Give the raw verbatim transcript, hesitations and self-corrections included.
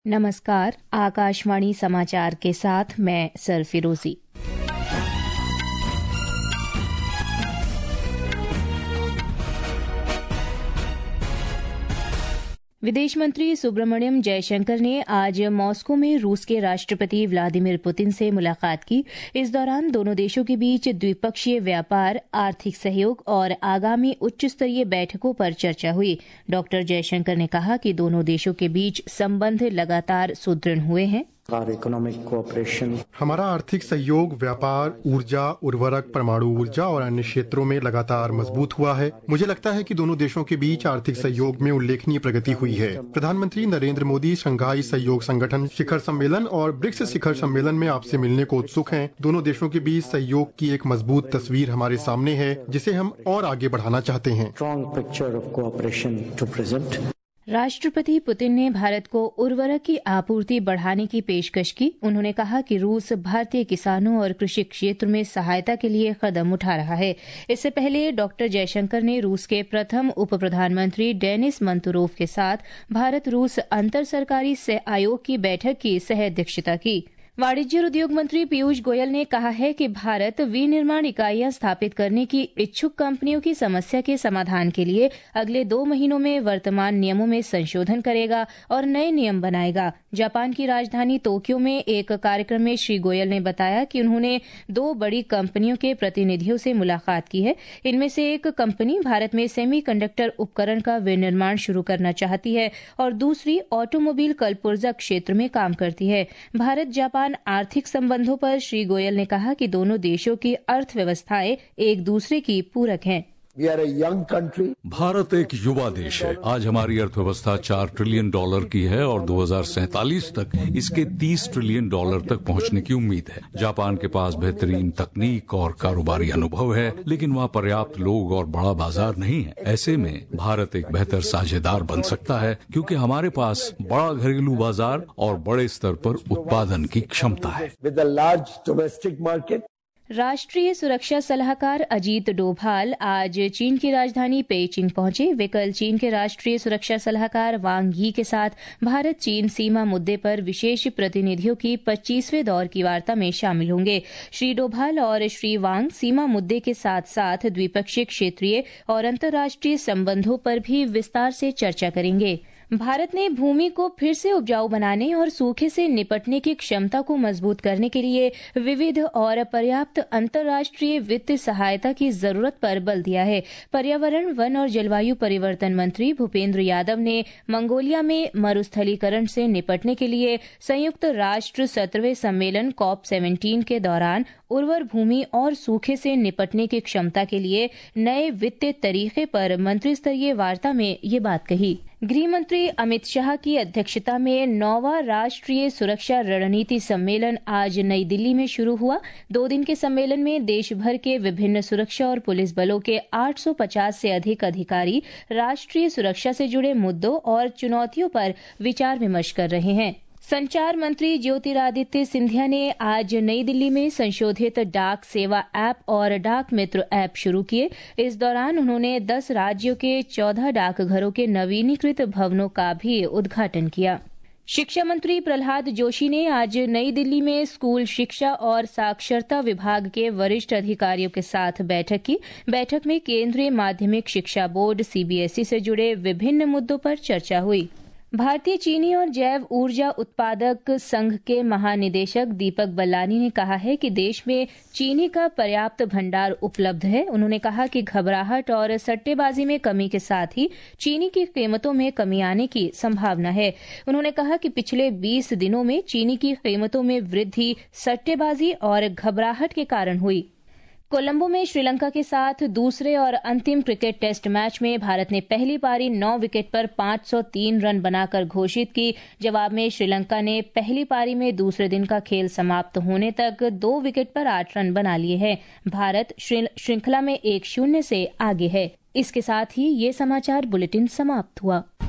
नमस्कार, आकाशवाणी समाचार के साथ मैं सरफिरोजी। विदेश मंत्री सुब्रमण्यम जयशंकर ने आज मॉस्को में रूस के राष्ट्रपति व्लादिमीर पुतिन से मुलाकात की। इस दौरान दोनों देशों के बीच द्विपक्षीय व्यापार, आर्थिक सहयोग और आगामी उच्च स्तरीय बैठकों पर चर्चा हुई। डॉ जयशंकर ने कहा कि दोनों देशों के बीच संबंध लगातार सुदृढ़ हुए हैं। हमारा आर्थिक सहयोग, व्यापार, ऊर्जा, उर्वरक, परमाणु ऊर्जा और अन्य क्षेत्रों में लगातार मजबूत हुआ है। मुझे लगता है कि दोनों देशों के बीच आर्थिक सहयोग में उल्लेखनीय प्रगति हुई है। प्रधानमंत्री नरेंद्र मोदी शंघाई सहयोग संगठन शिखर सम्मेलन और ब्रिक्स शिखर सम्मेलन में आपसे मिलने को उत्सुक हैं। दोनों देशों के बीच सहयोग की एक मजबूत तस्वीर हमारे सामने है, जिसे हम और आगे बढ़ाना चाहते हैं। राष्ट्रपति पुतिन ने भारत को उर्वरक की आपूर्ति बढ़ाने की पेशकश की। उन्होंने कहा कि रूस भारतीय किसानों और कृषि क्षेत्र में सहायता के लिए कदम उठा रहा है। इससे पहले डॉ जयशंकर ने रूस के प्रथम उप प्रधानमंत्री डेनिस मंतुरोव के साथ भारत रूस अंतर सरकारी आयोग की बैठक की सह अध्यक्षता की। वाणिज्य और उद्योग मंत्री पीयूष गोयल ने कहा है कि भारत विनिर्माण इकाइयां स्थापित करने की इच्छुक कंपनियों की समस्या के समाधान के लिए अगले दो महीनों में वर्तमान नियमों में संशोधन करेगा और नए नियम बनाएगा। जापान की राजधानी तोक्यो में एक कार्यक्रम में श्री गोयल ने बताया कि उन्होंने दो बड़ी कंपनियों के प्रतिनिधियों से मुलाकात की है। इनमें से एक कंपनी भारत में सेमीकंडक्टर उपकरण का विनिर्माण शुरू करना चाहती है और दूसरी ऑटोमोबाइल कलपुर्जा क्षेत्र में काम करती है। भारत जापान आर्थिक संबंधों पर श्री गोयल ने कहा कि दोनों देशों की अर्थव्यवस्थाएं एक दूसरे की पूरक हैं। भारत एक युवा देश है। आज हमारी अर्थव्यवस्था चार ट्रिलियन डॉलर की है और दो हज़ार सैंतालीस तक इसके तीस ट्रिलियन डॉलर तक पहुंचने की उम्मीद है। जापान के पास बेहतरीन तकनीक और कारोबारी अनुभव है, लेकिन वहां पर्याप्त लोग और बड़ा बाजार नहीं है। ऐसे में भारत एक बेहतर साझेदार बन सकता है, क्योंकि हमारे पास बड़ा घरेलू बाजार और बड़े स्तर पर उत्पादन की क्षमता है। राष्ट्रीय सुरक्षा सलाहकार अजीत डोभाल आज चीन की राजधानी पेइचिंग पहुंचे। वे कल चीन के राष्ट्रीय सुरक्षा सलाहकार वांग यी के साथ भारत चीन सीमा मुद्दे पर विशेष प्रतिनिधियों की पच्चीसवें दौर की वार्ता में शामिल होंगे। श्री डोभाल और श्री वांग सीमा मुद्दे के साथ साथ द्विपक्षीय, क्षेत्रीय और अंतर्राष्ट्रीय संबंधों पर भी विस्तार से चर्चा करेंगे। भारत ने भूमि को फिर से उपजाऊ बनाने और सूखे से निपटने की क्षमता को मजबूत करने के लिए विविध और पर्याप्त अंतर्राष्ट्रीय वित्तीय सहायता की जरूरत पर बल दिया है। पर्यावरण, वन और जलवायु परिवर्तन मंत्री भूपेंद्र यादव ने मंगोलिया में मरुस्थलीकरण से निपटने के लिए संयुक्त राष्ट्र सत्रहवें सम्मेलन कॉप सत्रह के दौरान उर्वर भूमि और सूखे से निपटने की क्षमता के लिए नए वित्तीय तरीके पर मंत्रिस्तरीय वार्ता में ये बात कही। गृह मंत्री अमित शाह की अध्यक्षता में नौवां राष्ट्रीय सुरक्षा रणनीति सम्मेलन आज नई दिल्ली में शुरू हुआ। दो दिन के सम्मेलन में देश भर के विभिन्न सुरक्षा और पुलिस बलों के आठ सौ पचास से अधिक अधिकारी राष्ट्रीय सुरक्षा से जुड़े मुद्दों और चुनौतियों पर विचार विमर्श कर रहे हैं। संचार मंत्री ज्योतिरादित्य सिंधिया ने आज नई दिल्ली में संशोधित डाक सेवा ऐप और डाक मित्र ऐप शुरू किए। इस दौरान उन्होंने दस राज्यों के चौदह डाकघरों के नवीनीकृत भवनों का भी उद्घाटन किया। शिक्षा मंत्री प्रहलाद जोशी ने आज नई दिल्ली में स्कूल शिक्षा और साक्षरता विभाग के वरिष्ठ अधिकारियों के साथ बैठक की। बैठक में केंद्रीय माध्यमिक शिक्षा बोर्ड सीबीएसई से जुड़े विभिन्न मुद्दों पर चर्चा हुई। भारतीय चीनी और जैव ऊर्जा उत्पादक संघ के महानिदेशक दीपक बल्लानी ने कहा है कि देश में चीनी का पर्याप्त भंडार उपलब्ध है। उन्होंने कहा कि घबराहट और सट्टेबाजी में कमी के साथ ही चीनी की कीमतों में कमी आने की संभावना है। उन्होंने कहा कि पिछले बीस दिनों में चीनी की कीमतों में वृद्धि सट्टेबाजी और घबराहट के कारण हुई। कोलंबो में श्रीलंका के साथ दूसरे और अंतिम क्रिकेट टेस्ट मैच में भारत ने पहली पारी नौ विकेट पर पांच सौ तीन रन बनाकर घोषित की। जवाब में श्रीलंका ने पहली पारी में दूसरे दिन का खेल समाप्त होने तक दो विकेट पर आठ रन बना लिए हैं। भारत श्रृंखला में एक शून्य से आगे है। इसके साथ ही ये समाचार बुलेटिन समाप्त हुआ।